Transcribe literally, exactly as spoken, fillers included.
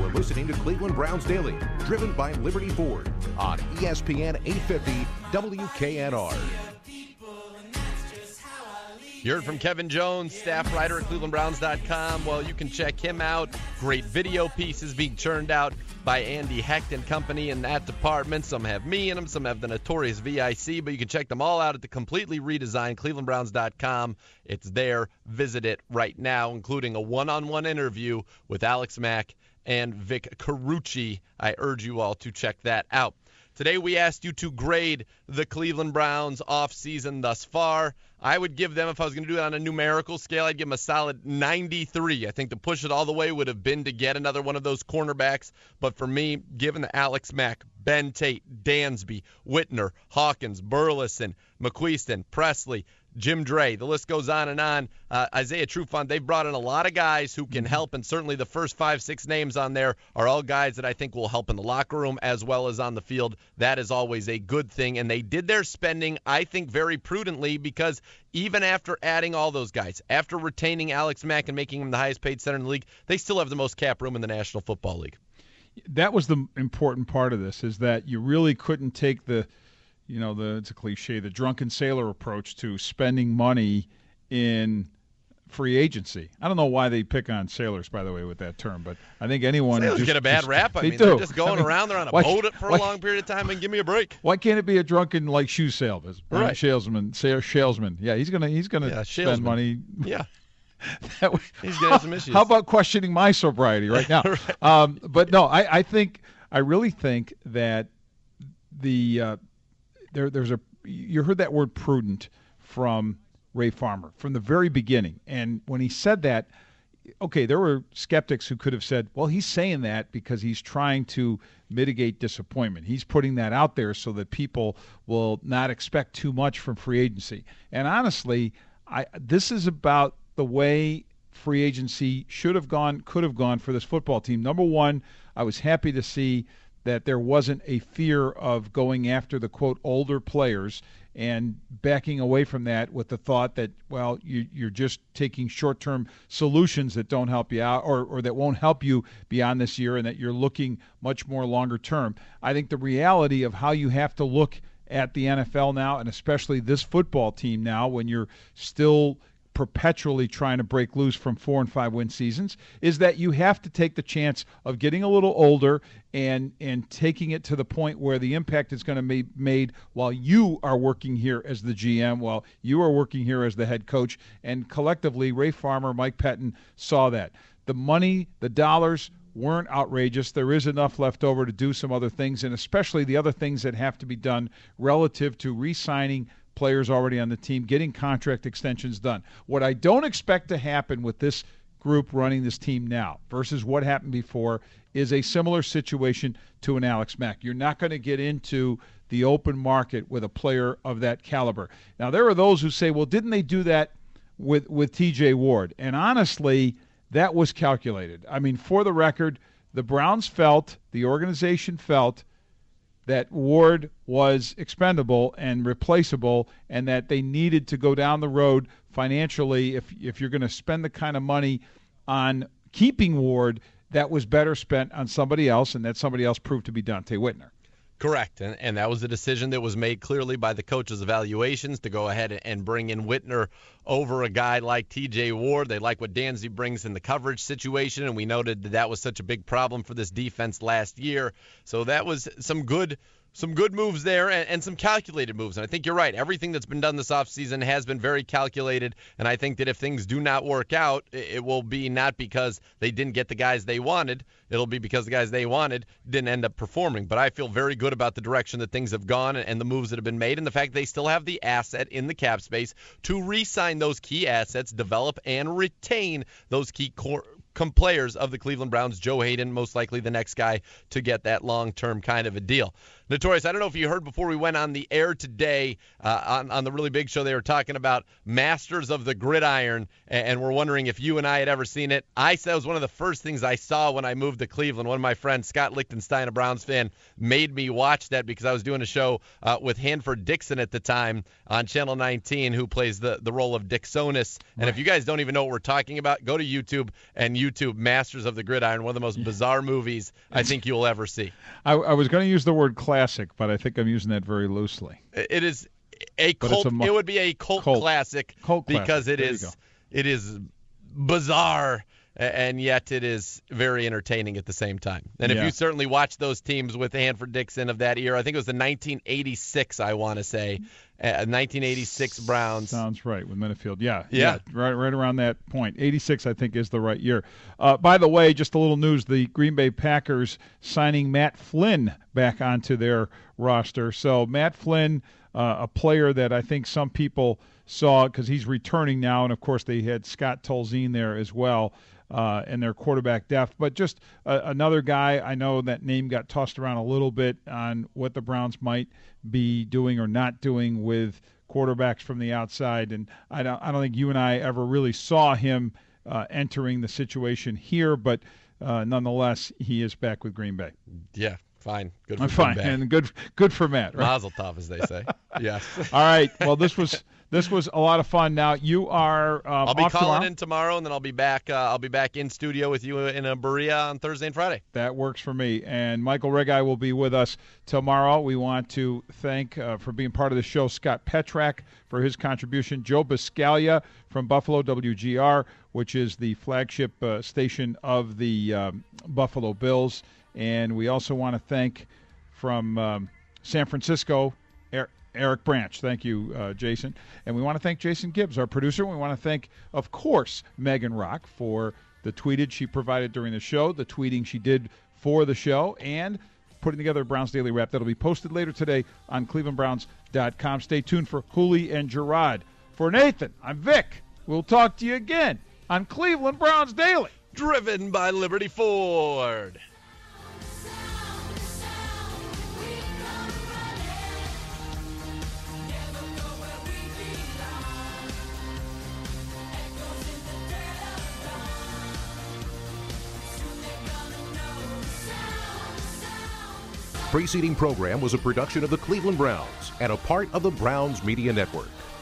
You're listening to Cleveland Browns Daily, driven by Liberty Ford on E S P N eight fifty W K N R. You heard from Kevin Jones, staff writer at cleveland browns dot com. Well, you can check him out. Great video pieces being churned out by Andy Hecht and company in that department. Some have me in them, some have the notorious V I C, but you can check them all out at the completely redesigned cleveland browns dot com. It's there. Visit it right now, including a one-on-one interview with Alex Mack and Vic Carucci. I urge you all to check that out. Today we asked you to grade the Cleveland Browns offseason thus far. I would give them, if I was going to do it on a numerical scale, I'd give them a solid ninety-three. I think to push it all the way would have been to get another one of those cornerbacks. But for me, given the Alex Mack, Ben Tate, Dansby, Whitner, Hawkins, Burleson, McQueeston, Presley, Jim Dre, the list goes on and on. Uh, Isaiah Trufant, they've brought in a lot of guys who can help, and certainly the first five, six names on there are all guys that I think will help in the locker room as well as on the field. That is always a good thing, and they did their spending, I think, very prudently, because even after adding all those guys, after retaining Alex Mack and making him the highest paid center in the league, they still have the most cap room in the National Football League. That was the important part of this, is that you really couldn't take the – you know, the it's a cliche, the drunken sailor approach to spending money in free agency. I don't know why they pick on sailors, by the way, with that term, but I think anyone sailors just, get a bad just, rap. I they mean, do. They're just going I mean, around. They're on a why, boat for why, a long period of time, and give me a break. Why can't it be a drunken like shoe salesman? Right. Salesman, salesman. Yeah, he's gonna he's gonna yeah, spend money. Yeah. that way. He's gonna have some issues. How about questioning my sobriety right now? right. Um, but no, I, I think I really think that the uh, there there's a you heard that word prudent from Ray Farmer from the very beginning. And when he said that, okay, there were skeptics who could have said, well, he's saying that because he's trying to mitigate disappointment. He's putting that out there so that people will not expect too much from free agency. And honestly, I this is about the way free agency should have gone, could have gone for this football team. Number one, I was happy to see that there wasn't a fear of going after the, quote, older players and backing away from that with the thought that, well, you, you're just taking short-term solutions that don't help you out or, or that won't help you beyond this year, and that you're looking much more longer term. I think the reality of how you have to look at the N F L now, and especially this football team now, when you're still perpetually trying to break loose from four and five win seasons, is that you have to take the chance of getting a little older and and taking it to the point where the impact is going to be made while you are working here as the G M, while you are working here as the head coach. And collectively, Ray Farmer, Mike Pettin saw that. The money, the dollars weren't outrageous. There is enough left over to do some other things, and especially the other things that have to be done relative to re-signing players already on the team, getting contract extensions done. What I don't expect to happen with this group running this team now versus what happened before is a similar situation to an Alex Mack. You're not going to get into the open market with a player of that caliber. Now, there are those who say, well, didn't they do that with, with T J Ward? And honestly, that was calculated. I mean, for the record, the Browns felt, the organization felt, that Ward was expendable and replaceable, and that they needed to go down the road financially. If if you're going to spend the kind of money on keeping Ward, that was better spent on somebody else, and that somebody else proved to be Dante Whitner. Correct, and, and that was a decision that was made clearly by the coach's evaluations to go ahead and bring in Whitner over a guy like T J Ward. They like what Dansby brings in the coverage situation, and we noted that that was such a big problem for this defense last year. So that was some good Some good moves there and, and some calculated moves. And I think you're right. Everything that's been done this offseason has been very calculated. And I think that if things do not work out, it, it will be not because they didn't get the guys they wanted. It'll be because the guys they wanted didn't end up performing. But I feel very good about the direction that things have gone and, and the moves that have been made, and the fact they still have the asset in the cap space to re-sign those key assets, develop and retain those key core players of the Cleveland Browns. Joe Hayden, most likely the next guy to get that long-term kind of a deal. Notorious, I don't know if you heard before we went on the air today uh, on, on the Really Big Show, they were talking about Masters of the Gridiron, and, and we're wondering if you and I had ever seen it. I said it was one of the first things I saw when I moved to Cleveland. One of my friends, Scott Lichtenstein, a Browns fan, made me watch that because I was doing a show uh, with Hanford Dixon at the time on Channel nineteen, who plays the, the role of Dixonis. And Right. if you guys don't even know what we're talking about, go to YouTube and YouTube Masters of the Gridiron, one of the most bizarre movies I think you'll ever see. I, I was going to use the word classic, but I think I'm using that very loosely. It is a But cult. it's a mu- it would be a cult, cult. classic Cult because classic. it There you is go. it is bizarre a- and yet it is very entertaining at the same time. And if Yeah. you certainly watch those teams with Hanford Dixon of that era, I think it was the nineteen eighty-six, I want to say, uh, nineteen eighty-six Browns. Sounds right with Minifield. Yeah, Yeah. right, right around that point. eighty-six, I think, is the right year. Uh, by the way, just a little news: the Green Bay Packers signing Matt Flynn back onto their roster. So Matt Flynn, uh, a player that I think some people saw because he's returning now, and of course they had Scott Tolzien there as well. Uh, and their quarterback depth, but just uh, another guy. I know that name got tossed around a little bit on what the Browns might be doing or not doing with quarterbacks from the outside, and I don't, I don't think you and I ever really saw him uh, entering the situation here, but uh, nonetheless, he is back with Green Bay. Yeah, fine. Good for I'm fine, Green Bay. and good, good for Matt. Right? Mazel tov, as they say. Yes. All right. Well, this was this was a lot of fun. Now you are. Um, I'll be off calling tomorrow. in tomorrow, and then I'll be back. Uh, I'll be back in studio with you in a Berea on Thursday and Friday. That works for me. And Michael Regai will be with us tomorrow. We want to thank, uh, for being part of the show, Scott Petrak for his contribution, Joe Biscaglia from Buffalo W G R, which is the flagship uh, station of the um, Buffalo Bills. And we also want to thank from um, San Francisco, er- Eric Branch. Thank you, uh, Jason. And we want to thank Jason Gibbs, our producer. We want to thank, of course, Megan Rock for the tweeted she provided during the show, the tweeting she did for the show, and putting together a Browns Daily Wrap that'll be posted later today on cleveland browns dot com. Stay tuned for Hooley and Gerard. For Nathan, I'm Vic. We'll talk to you again on Cleveland Browns Daily. Driven by Liberty Ford. Preceding program was a production of the Cleveland Browns and a part of the Browns Media Network.